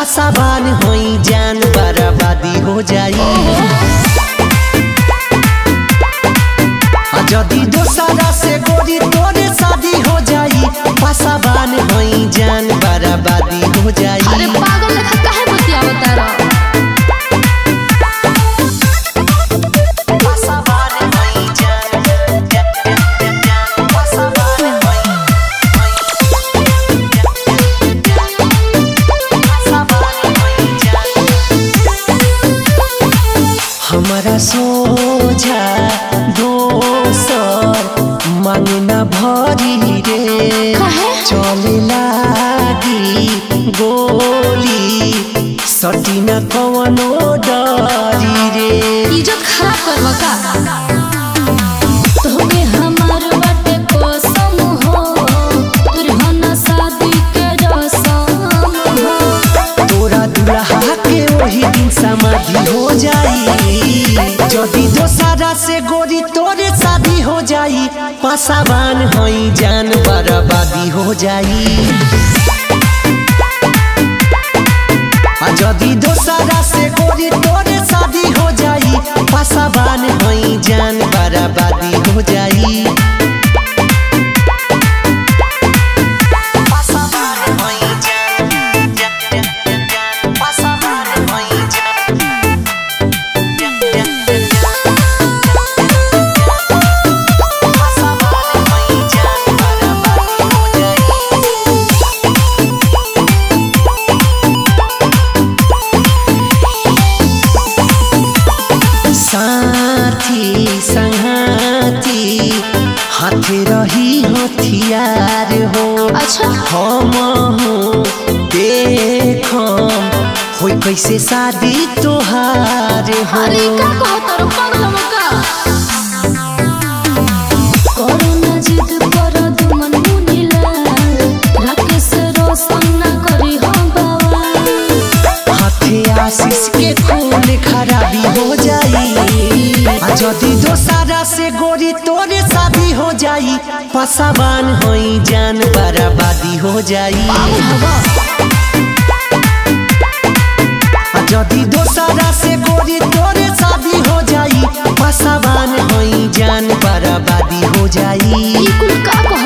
पासाबान होई जान बर्बादी हो जाई। जदी दोसरा से गोरी तोरे शादी हो जाई, पासाबान होई जान बर्बादी हो जाई। अरे पागल लेखा काहे बतियावता रह। हमारा सोझा दोसर मांगना भरी रे, चले लागी गोली सटी न कवनो डरी रे। इज्जत खराब करवा का तोहके हमार बाटे कसम हो, तोर होना शादी के रसम हो। तोरा दुल्हा के वही दिन समाधि हो जाई। जदी दोसरा से गोरी तोरे शादी हो जाई, पासाबान होई जान बर्बादी हो जाई। जदी दोसरा से गोरी तोरे शादी हो जाई, पासाबान होई जान बर्बादी हो जाई। साथी संगाती हाथे रही हथियार हो। अच्छा हम देखम होई कैसे शादी तोहार हो। अरे का कहत रो पागल मका कोरोना जिद पर दुमन मुनिला, राकेश रोशन ना करी हम बाबा। हाथे आशीष के खून खराबी हो जाई। जदी दोसरा से गोरी तोरे शादी हो जाई, पासाबान होई जान बर्बादी हो जाई। जदी दोसरा से गोरी तोरे शादी हो जाई, पासाबान होई जान बर्बादी हो जाई। ई कुल का